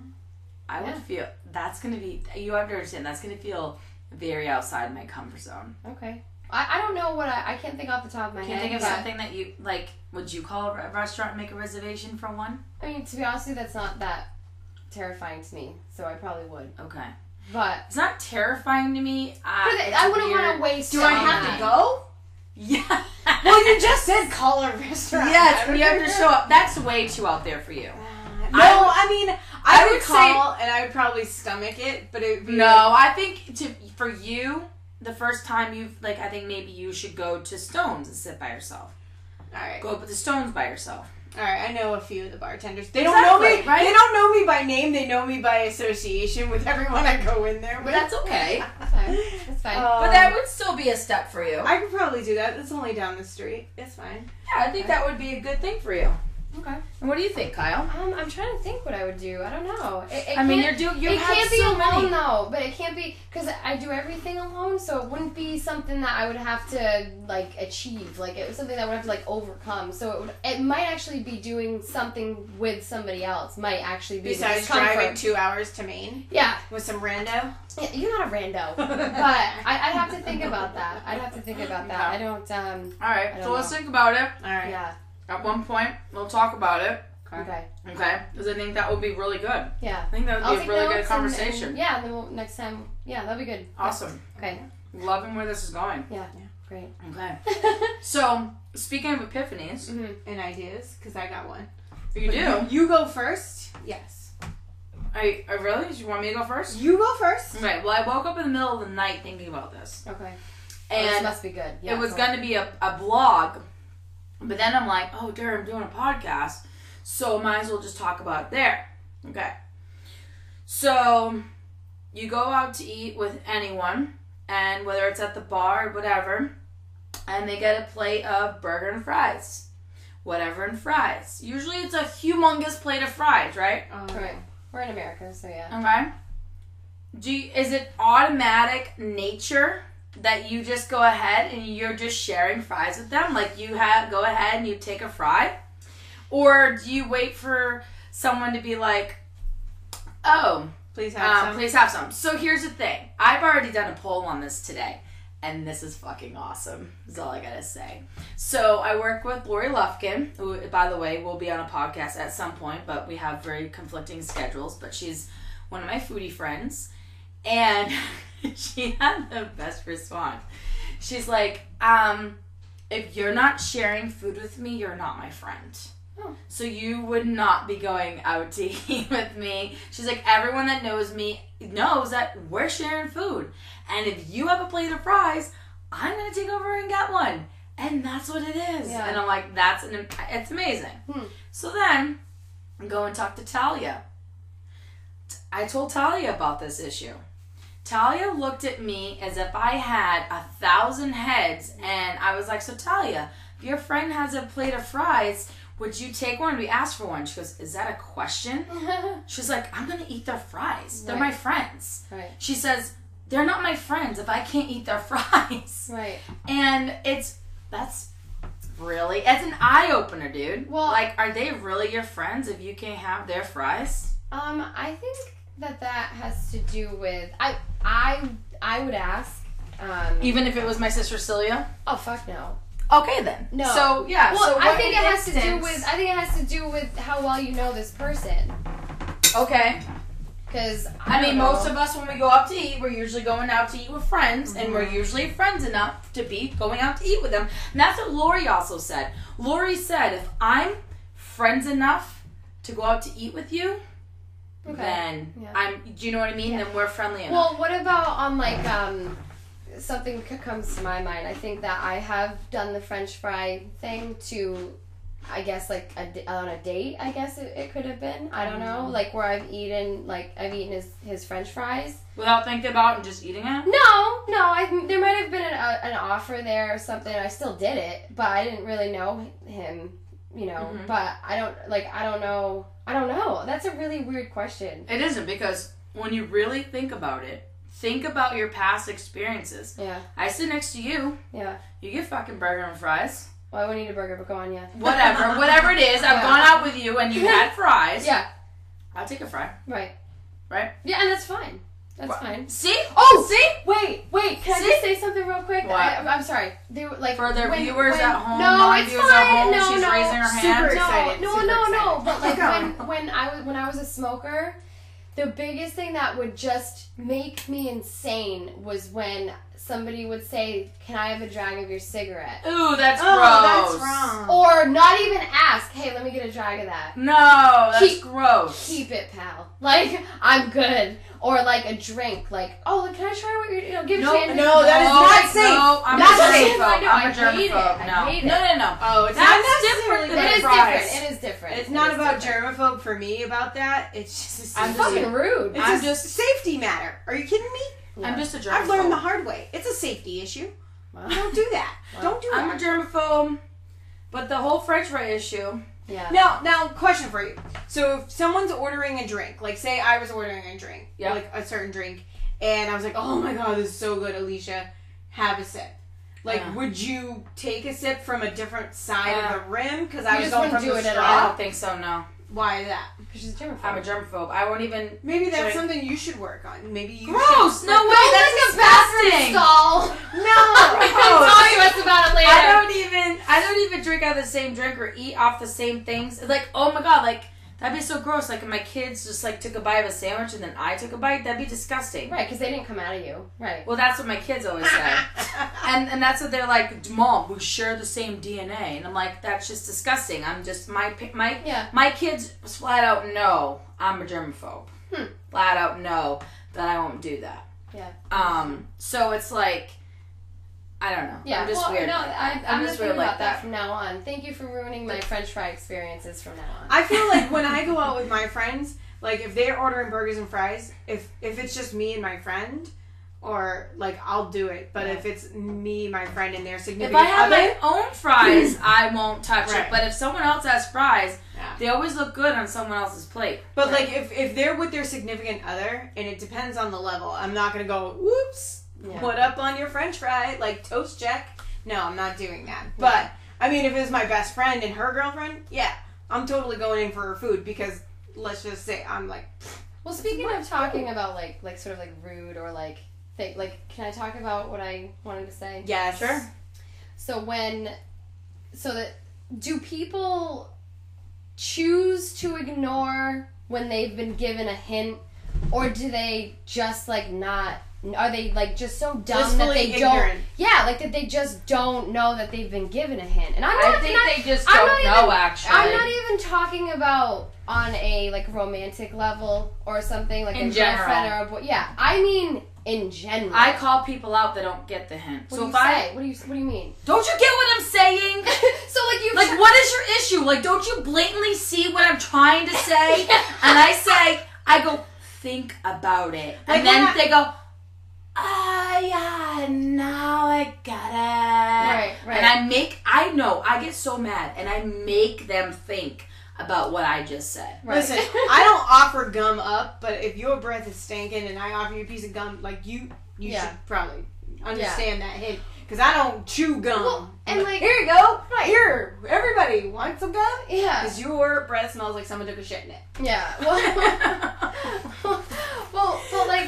I would feel that's gonna be. You have to understand that's gonna feel very outside my comfort zone. Okay. I don't know what I can't think off the top of my Can you head. think of but- something that you like? Would you call a restaurant and make a reservation for one? I mean, to be honest with you, that's not that terrifying to me, so I probably would. Okay, But it's not terrifying to me. It's I wouldn't weird. want to waste. Do I time have on to that. go? Yeah. Well, you just said call a restaurant. Yes, but you have to show up. That's way too out there for you. No, I mean, I I would would call and I would probably stomach it, but it would be No, like, I think for you, the first time I think maybe you should go to Stones and sit by yourself. all right. Go up to the Stones by yourself. All right, I know a few of the bartenders. They don't know me, Exactly, right? They don't know me by name. They know me by association with everyone I go in there with. But that's okay. That's fine. That's fine. But that would still be a step for you. I could probably do that. It's only down the street. It's fine. Yeah, I think that would be a good thing for you. Okay. And what do you think, Kyle? I'm trying to think what I would do. I don't know. It I mean, can't- you It have can't be so alone many. though, but it can't be because I do everything alone, so it wouldn't be something that I would have to like achieve. Like it was something that I would have to like overcome. So it might actually be doing something with somebody else. Might actually be the Besides discomfort. driving 2 hours to Maine Yeah, with some rando. yeah, you're not a rando, but I'd have to think about that. I'd have to think about that. I don't. All right, I don't so let's know. think about it. All right. Yeah. At one point, we'll talk about it. Okay. Okay? Because I think that would be really good. Yeah. I think that would I'll be a take really good notes conversation. And yeah, and then next time. Yeah, that'd be good. Awesome. Okay. Loving where this is going. Yeah. Great. Okay. So, speaking of epiphanies, And ideas, because I got one. you do. You go first. Yes. I really? You want me to go first? You go first. Okay, well, I woke up in the middle of the night thinking about this. Okay. This And must be good. Yeah, it was cool. going to be a blog, but then I'm like, oh, dear, I'm doing a podcast, so might as well just talk about it there. Okay. So, you go out to eat with anyone, and whether it's at the bar or whatever, and they get a plate of burger and fries. Whatever and fries. Usually it's a humongous plate of fries, right? Right. We're in America, so yeah. Okay. Is it automatic nature that you just go ahead and you're just sharing fries with them? Like you go ahead and you take a fry? Or do you wait for someone to be like, oh, Please have some. please have some. So here's the thing. I've already done a poll on this today. And this is fucking awesome, is all I gotta say. So I work with Lori Lufkin, who, by the way, will be on a podcast at some point, but we have very conflicting schedules. But she's one of my foodie friends. And she had the best response. She's like, if you're not sharing food with me, you're not my friend. Oh. So you would not be going out to eat with me. She's like, everyone that knows me knows that we're sharing food. And if you have a plate of fries, I'm going to take over and get one. And that's what it is. Yeah. And I'm like, it's amazing. So then, I go and talk to Talia. I told Talia about this issue. Talia looked at me as if I had 1,000 heads, and I was like, so Talia, if your friend has a plate of fries, would you take one? We asked for one. She goes, is that a question? She's like, I'm going to eat their fries. They're my friends. Right. She says, they're not my friends if I can't eat their fries. Right. And that's really, it's an eye-opener, dude. Well, like, are they really your friends if you can't have their fries? I think that has to do with, I would ask. Even if it was my sister Celia? Oh, fuck no. Okay, then. No. So, yeah. Well, so I think it has to do with how well you know this person. Okay. Because I mean, most of us, when we go out to eat, we're usually going out to eat with friends, and we're usually friends enough to be going out to eat with them. And that's what Lori also said. Lori said, if I'm friends enough to go out to eat with you, then do you know what I mean? Yeah. Then we're friendly enough. Well, what about on like something comes to my mind? I think that I have done the French fry thing to, I guess, like on a date. I guess it could have been. I don't know. Like where I've eaten his French fries without thinking about and just eating it. No. There might have been an offer there or something. I still did it, but I didn't really know him. You know, but I don't know. That's a really weird question. It isn't, because when you really think about it, think about your past experiences. Yeah. I sit next to you. Yeah. You get fucking burger and fries. Well, I wouldn't eat a burger, but go on, yeah. Whatever it is. I've gone out with you and you had fries. Yeah. I'll take a fry. Right. Right? Yeah, and that's fine. That's fine. See? Oh, see? Wait. Can I just say something real quick? What? I'm sorry. They were like For their viewers at home, no, non-viewers it's at fine. home, No, she's no. raising her hand. Super excited. No. But like Go. when I was a smoker, the biggest thing that would just make me insane was when somebody would say, "Can I have a drag of your cigarette?" Ooh, that's gross. Oh, that's wrong. Or not even ask, "Hey, let me get a drag of that." No, that's gross. Keep it, pal. Like, I'm good. Or like a drink, like, "Oh, can I try what you're, give No, it to me?" no, that is not safe. No, I'm Not a safe. germaphobe. I know, I'm a I hate it. germaphobe. I hate it. No. Oh, it's That's not necessarily different than It is fries. different. It is different. It's not It is about different. germaphobe for me about that. It's just I'm It's just- fucking rude. it's I'm a just- safety matter. Are you kidding me? I'm just a germaphobe. I've learned the hard way. It's a safety issue. Don't do that. Don't do I'm that. a germaphobe. But the whole French fry issue. Yeah. Now, question for you. So if someone's ordering a drink, like say I was ordering a drink, Yeah. like a certain drink, and I was like, oh my god, this is so good, Alicia, have a sip. Like, would you take a sip from a different side of the rim? Because I You was just going wouldn't from do the it at straw. I don't think so, no. Why is that? Because she's a germaphobe. I'm a germaphobe. I won't even... Maybe that's drink. something you should work on. Maybe you Gross! should... No way! Don't That's like a bathroom disgusting! stall. No! Tell you us about it later. I don't even drink out of the same drink or eat off the same things. It's like, oh my god, like, that'd be so gross. Like, if my kids just, like, took a bite of a sandwich and then I took a bite, that'd be disgusting. Right, because they didn't come out of you. Right. Well, that's what my kids always say. and that's what they're like, Mom, we share the same DNA. And I'm like, that's just disgusting. I'm just, my kids flat out know I'm a germaphobe. Flat out know that I won't do that. Yeah. So it's like, I don't know. Yeah, I'm just well, weird. no, like that. I'm just just weird thinking like about that from now on. Thank you for ruining my French fry experiences from now on. I feel like when I go out with my friends, like if they're ordering burgers and fries, if it's just me and my friend, or like I'll do it. But if it's me, my friend, and their If significant I have other, my own fries, I won't touch Right. it. But if someone else has fries, Yeah. they always look good on someone else's plate. but like if they're with their significant other, and it depends on the level, I'm not gonna go, whoops, put up on your French fry, like toast check. No, I'm not doing that. But I mean, if it was my best friend and her girlfriend, yeah, I'm totally going in for her food because let's just say I'm like. Well, speaking of talking about like sort of like rude or like thing, like can I talk about what I wanted to say? Yeah, Sure. So do people choose to ignore when they've been given a hint, or do they just like not? Are they like just so dumb that Blissfully they ignorant. don't? Yeah, like that they just don't know that they've been given a hint. And I think they just I'm don't not know, even- actually. I'm not even talking about on a like romantic level or something like In a girlfriend general. or a boy. Yeah, I mean in general. I call people out that don't get the hint. What So do if you I say? What do you mean? don't you get what I'm saying? So like you Like, what is your issue? Like, don't you blatantly see what I'm trying to say? And I go, think about it. Like And then when they go, yeah, now I get it. Right. And I get so mad, and I make them think about what I just said. Right. Listen, I don't offer gum up, but if your breath is stinking and I offer you a piece of gum, like you Yeah. should probably understand that hint. Because I don't chew gum. Well, and I'm like- here you go. Right. Here, everybody, want some gum? Yeah. Because your breath smells like someone took a shit in it. Yeah. Well, but like,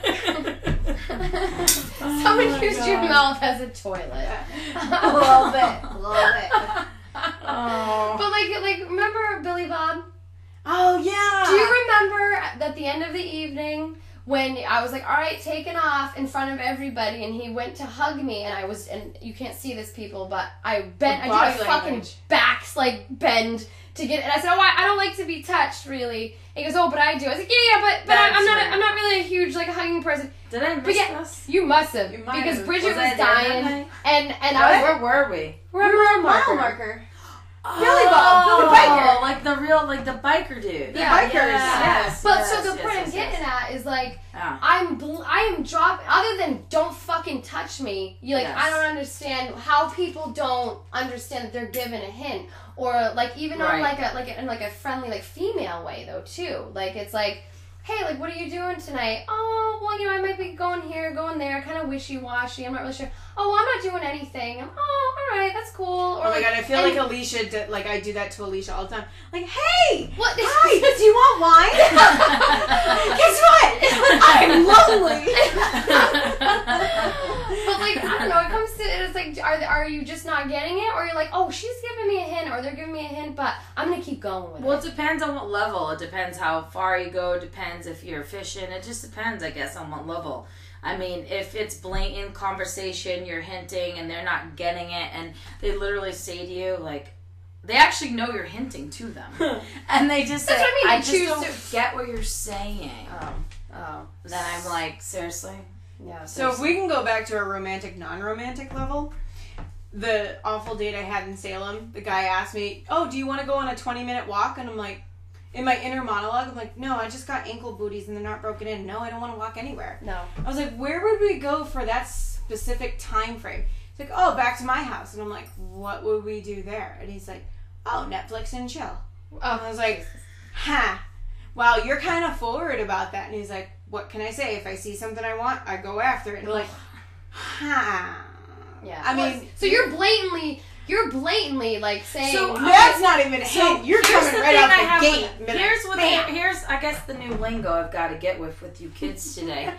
someone used your mouth as a toilet. A little bit. Oh. But like, remember Billy Bob? Oh, yeah. Do you remember at the end of the evening when I was like, all right, taking off in front of everybody, and he went to hug me, and you can't see this, people, but I did a body fucking language. bend to get, and I said, oh, I don't like to be touched, really. And he goes, oh, but I do. I was like, yeah, but That's I'm right. not really a huge like hugging person. Did I But miss yeah, this? you must have, You might because have. Bridget Was was I there that dying, night? and I was Where were we? we're Mile marker. Billy Bob, the biker. like the biker dude. Yeah. Bikers, Yes. yes. But yes, so the yes, point I'm yes, getting yes. at is like, Yeah. I am dropping. Other than don't fucking touch me, you like Yes. I don't understand how people don't understand that they're given a hint, or like even on Right. in a friendly like female way though too. Like it's like, hey, like what are you doing tonight? Oh, well, I might be going here, going there, kind of wishy washy. I'm not really sure. Oh, I'm not doing anything. Oh, all right, that's cool. Or Oh my god, I feel and- like Alicia, like I do that to Alicia all the time. Like, hey, What? hi, do you want wine? Guess what? I'm lonely. But like I don't know, it comes to it's like are you just not getting it, or you're like, oh, she's giving me a hint, or they're giving me a hint, but I'm gonna keep going with Well, it. it depends on what level. It depends how far you go. It depends if you're efficient. It just depends, I guess, on what level. I mean, if it's blatant conversation, you're hinting, and they're not getting it, and they literally say to you, like, they actually know you're hinting to them. And they just say, That's what I mean, I they just choose don't get what you're saying. Oh, Then I'm like, seriously? yeah. So if we can go back to a romantic, non-romantic level, the awful date I had in Salem, the guy asked me, oh, do you want to go on a 20-minute walk? And I'm like, in my inner monologue, I'm like, no, I just got ankle booties and they're not broken in. No, I don't want to walk anywhere. No. I was like, where would we go for that specific time frame? He's like, oh, back to my house. And I'm like, what would we do there? And he's like, oh, Netflix and chill. And I was like, ha. Wow, you're kind of forward about that. And he's like, what can I say? If I see something I want, I go after it. And I'm like, ha. Yeah. I mean, so you're blatantly like saying. So, that's not even a hint. You're here's coming the right thing out I the have gate. with- Minute. Here's what Bam. here's I guess the new lingo I've got to get with you kids today.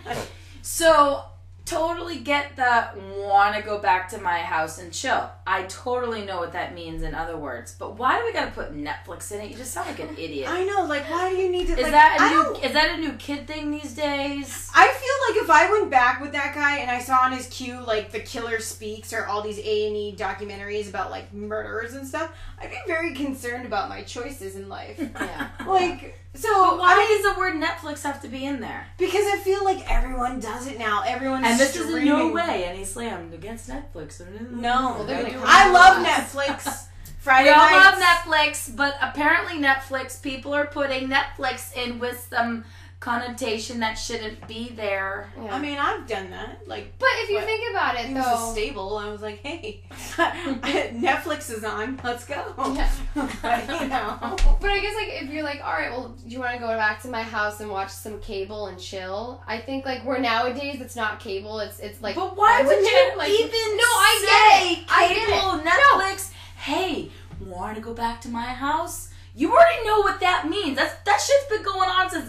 So totally get the want to go back to my house and chill. I totally know what that means in other words. But why do we got to put Netflix in it? You just sound like an idiot. I know, like, why do you need to, Is like, that I a don't- is that a new kid thing these days? I feel like if I went back with that guy and I saw on his queue, like, The Killer Speaks or all these A&E documentaries about, like, murderers and stuff, I'd be very concerned about my choices in life. Yeah. Like, so, But why I mean, does the word Netflix have to be in there? because I feel like everyone does it now. Everyone's And this is in no streaming. way any slam against Netflix. No. Well, they're gonna come I for love us. Netflix. Friday We all nights. love Netflix, but apparently Netflix, people are putting Netflix in with some connotation that shouldn't be there. Yeah. I mean, I've done that. Like, but if you what? think about it He was though, a stable. I was like, hey, Netflix is on. Let's go. Yeah. But, you know. But I guess, like, if you're like, all right, well, do you want to go back to my house and watch some cable and chill? I think, like, we're nowadays, it's not cable. It's like. But why would internet, you like, even No, I say get it. I get cable, it. Netflix? Hey, want to go back to my house? You already know what that means. That shit's been going on since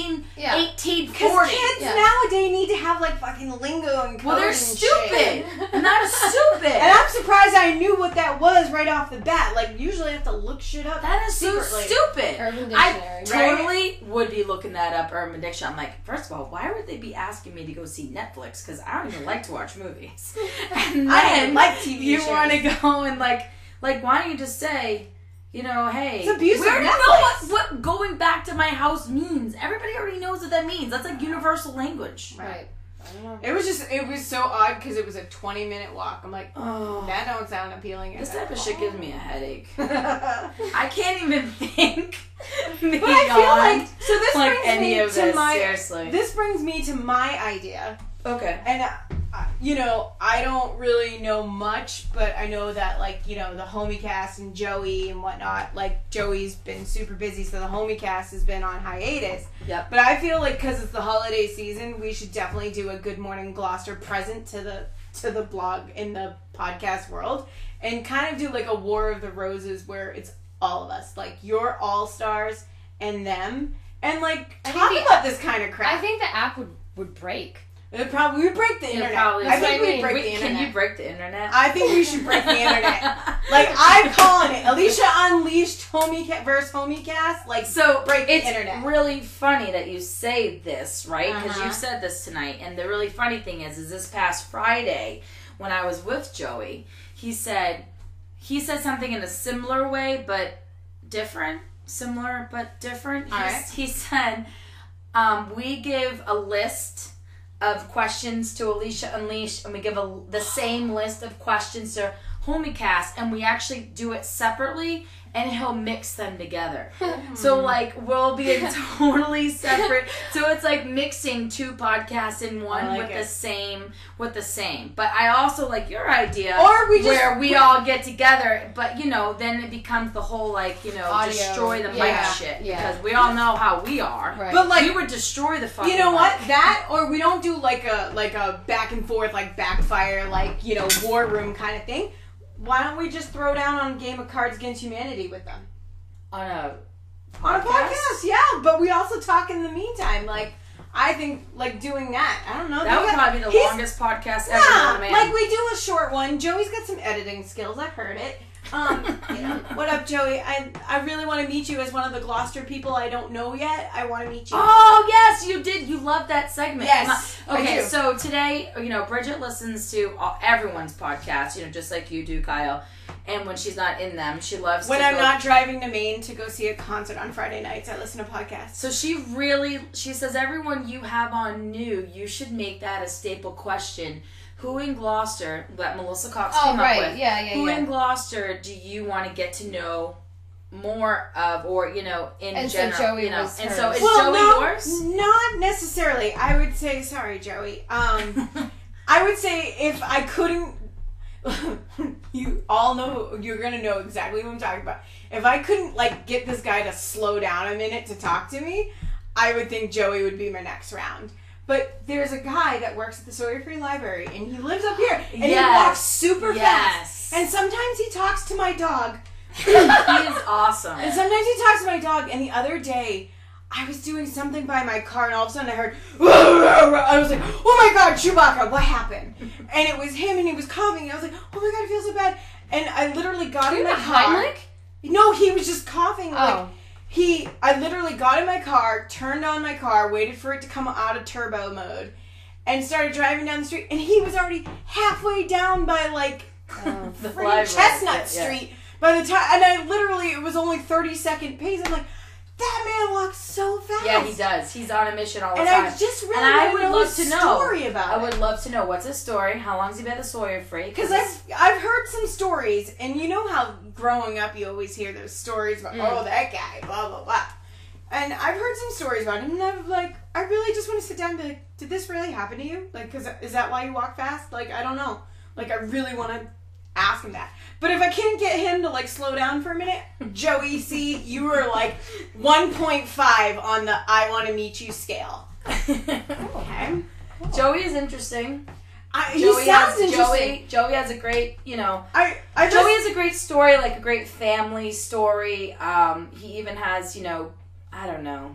1840. Because kids Yeah. nowadays need to have like fucking lingo and code Well, they're and stupid. shit. And that's stupid. And I'm surprised I knew what that was right off the bat. Like, usually I have to look shit up. That is so secretly. stupid. Urban I Dictionary. totally would be looking that up, Urban Dictionary. I'm like, first of all, why would they be asking me to go see Netflix? Because I don't even like to watch movies. And I then don't like TV you shows. want to go and like, why don't you just say, you know, hey, It's abusive we already know Netflix. what going back to my house means. Everybody already knows what that means. That's like universal language. Right. don't know. It was so odd because it was a 20-minute walk. I'm like, Oh. that don't sound appealing. This at type of all. shit gives me a headache. But I can't even think. I feel like so. This like brings any me of to this, my. seriously. This brings me to my idea, Okay. and you know, I don't really know much, but I know that like the homie cast and Joey and whatnot. Like Joey's been super busy, so the homie cast has been on hiatus. Yep. But I feel like because it's the holiday season, we should definitely do a Good Morning Gloucester present to the blog in the podcast world, and kind of do like a War of the Roses where it's all of us, like your all-stars and them, and like I talk think about this kind of crap. I think the app would break. we would break the internet. Probably. I think That's what I we'd mean. break the internet. Can you break the internet? I think we should break the internet. Like I'm calling it, Alicia Unleashed versus homie cast. Like So break the it's internet. really funny that you say this, right? Because Uh-huh. you said this tonight, and the really funny thing is this past Friday when I was with Joey, he said something in a similar way but different. Similar but different. All right. He said, we give a list of questions to Alicia Unleashed, and we give the same list of questions to Homie Cast, and we actually do it separately, and he'll mix them together. So like we'll be in totally separate. So it's like mixing two podcasts in one I like with it. the same. But I also like your idea, Or we just- where we all get together, but then it becomes the whole Audio. destroy the mic Yeah. shit, Yeah. because we all know how we are. Right. But like We would destroy the fucking you know what? mic. That or we don't do like a back and forth like backfire like war room kind of thing. Why don't we just throw down on Game of Cards Against Humanity with them on a on a podcast? Yeah, but we also talk in the meantime. Like I think like doing that. I don't know. That would probably be the he's- longest podcast ever, Yeah, though, man. like we do a short one. Joey's got some editing skills. I've heard it. What up, Joey? I really want to meet you as one of the Gloucester people I don't know yet. I want to meet you. Oh yes, you did. You loved that segment. Yes, I Okay, do. so today, Bridget listens to everyone's podcast, just like you do, Kyle. And when she's not in them, she loves. When to I'm go- not driving to Maine to go see a concert on Friday nights, I listen to podcasts. So she says everyone you have on new, you should make that a staple question. Who in Gloucester, that Melissa Cox Oh, came right. up with? Yeah. Who in Gloucester do you want to get to know more of, or in And so general? Joey was and hers. so is Well, Joey no, yours? not necessarily. I would say, sorry, Joey. I would say if I couldn't, you all know, you're gonna know exactly what I'm talking about. If I couldn't get this guy to slow down a minute to talk to me, I would think Joey would be my next round. But there's a guy that works at the Sawyer Free Library, and he lives up here, and he Yes. walks super Yes. fast. And sometimes he talks to my dog. He is awesome. And sometimes he talks to my dog. And the other day, I was doing something by my car, and all of a sudden I heard, I was like, oh my God, Chewbacca, what happened? And it was him, and he was coughing. And I was like, oh my God, I feel so bad. And I literally got in my car. Heimlich? No, he was just coughing. Oh. I literally got in my car, turned on my car, waited for it to come out of turbo mode, and started driving down the street. And he was already halfway down by The freaking library. Chestnut Yeah. Street by the time, and I literally, it was only 30-second pace. I'm like, that man walks so fast. Yeah, he does. He's on a mission all the And time. I just really And I want would to know love his to know. story about I it. would love to know what's his story. How long's he been at the Sawyer Free? Because I've heard some stories, and you know how growing up you always hear those stories about, oh, that guy, blah, blah, blah. And I've heard some stories about him, and I'm like, I really just want to sit down and be like, did this really happen to you? Is that why you walk fast? I don't know. I really want to ask him that. But if I can't get him to, slow down for a minute, Joey, see, you were, 1.5 on the I want to meet you scale. Okay? Joey is interesting. He sounds interesting. Joey has a great, I just, Joey has a great story, a great family story. He even has, I don't know.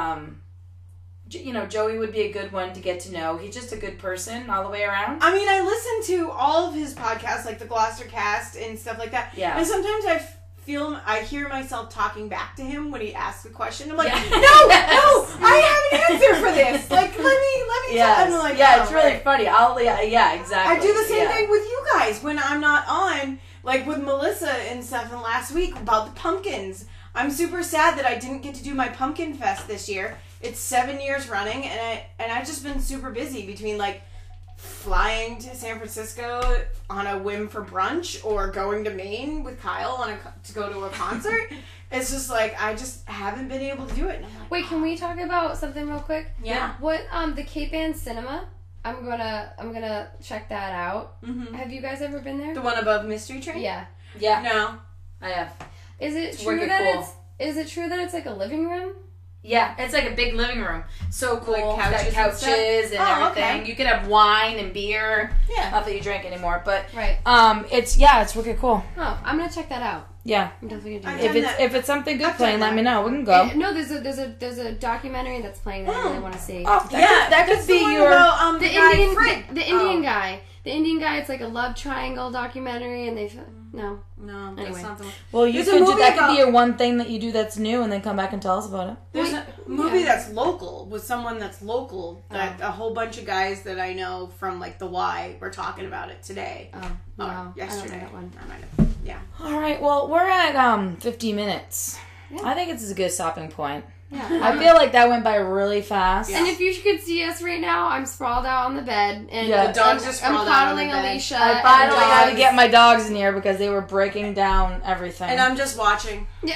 Joey would be a good one to get to know. He's just a good person all the way around. I mean, I listen to all of his podcasts, like the Gloucester Cast and stuff like that. Yeah. And sometimes I hear myself talking back to him when he asks a question. I'm like, Yeah. no, I have an answer for this. Let me. Yes. I'm like, yeah, oh, it's really right. funny. Yeah, exactly. I do the same Yeah. thing with you guys when I'm not on, with Melissa and stuff. And last week about the pumpkins. I'm super sad that I didn't get to do my pumpkin fest this year. It's 7 years running, and I've just been super busy between like flying to San Francisco on a whim for brunch or going to Maine with Kyle to go to a concert. It's just like I just haven't been able to do it. And I'm like, Wait, can we talk about something real quick? Yeah. What the Cape Ann Cinema? I'm gonna check that out. Mhm. Have you guys ever been there? The one above Mystery Train? Yeah. Yeah, No. I have. Is it It's true wicked that cool. is it true that it's like a living room? Yeah, it's like a big living room. So cool. Like It's got couches and couches and stuff? Oh, everything. okay. You could have wine and beer. Yeah. Not that you drink anymore, but Right. it's wicked cool. Oh, I'm gonna check that out. Yeah. I'm definitely gonna I've do done that. that. If it's something good I've playing, done let me that. know. We can go. No, there's a documentary that's playing that I really want to see. Oh, that could that's be the one your. about, The guy Indian, Frick. the Indian guy. The Indian guy. It's like a love triangle documentary, and they've no. No, that's Anyway. not the one. Well, you There's a could do movie that. Could about- be your one thing that you do that's new, and then come back and tell us about it. There's Wait, a movie yeah. that's local with someone that's local that a whole bunch of guys that I know from like the Y were talking about it today. Oh Or no, yesterday. I don't know that one. I might have. Yeah. All right. Well, we're at 50 minutes. Yeah. I think it's a good stopping point. Yeah. I feel like that went by really fast. And if you could see us right now, I'm sprawled out on the bed, and Yeah. The dog's and just I'm sprawled out on the coddling bed. Alicia. I and finally the had to dogs. get my dogs in here because they were breaking down everything. And I'm just watching. Yeah.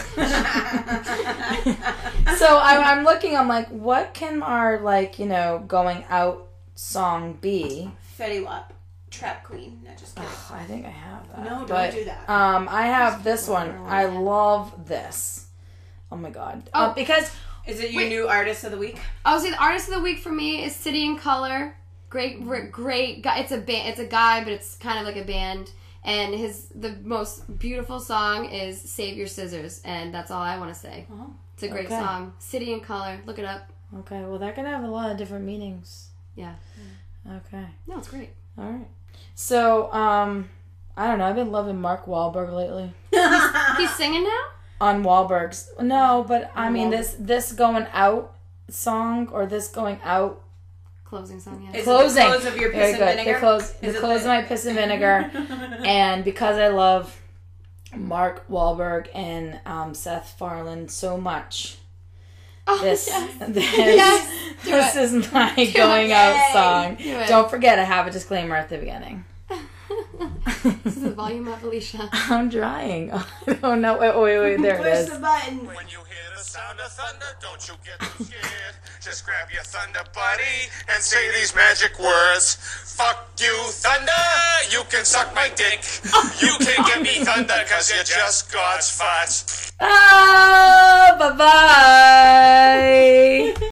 So I'm looking. I'm like, what can our going out song be? Fetty Wap. Trap Queen. No, just kidding. I think I have that. No, don't But, do that. I have this one. I love this. Oh my god. Oh. Because Is it your new artist of the week? I would say the artist of the week for me is City in Color. Great guy. It's a band. It's a guy, but it's kind of like a band. And the most beautiful song is "Save Your Scissors," and that's all I want to say. Oh. It's a great Okay. song. City in Color. Look it up. okay, well that can have a lot of different meanings. Yeah. Okay. No, it's great. All right. So I don't know. I've been loving Mark Wahlberg lately. He's singing now. On Wahlberg's. No, but I mean this going out song or this going out Closing song. Yeah. Is closing. it the close of your Very piss and good. vinegar? The Is it close of my piss and vinegar. And because I love Mark Wahlberg and Seth Farland so much, Oh, this yes. this, Do this it. is my going out Yay. song. Do it. Don't forget, I have a disclaimer at the beginning. This is the volume of Alicia. I'm trying. I don't know. Wait. There it Push is. the button. When you hear the sound of thunder, don't you get too scared. Just grab your thunder buddy and say these magic words. Fuck you, thunder. You can suck my dick. You can't get me thunder because you're just God's farts. Ah!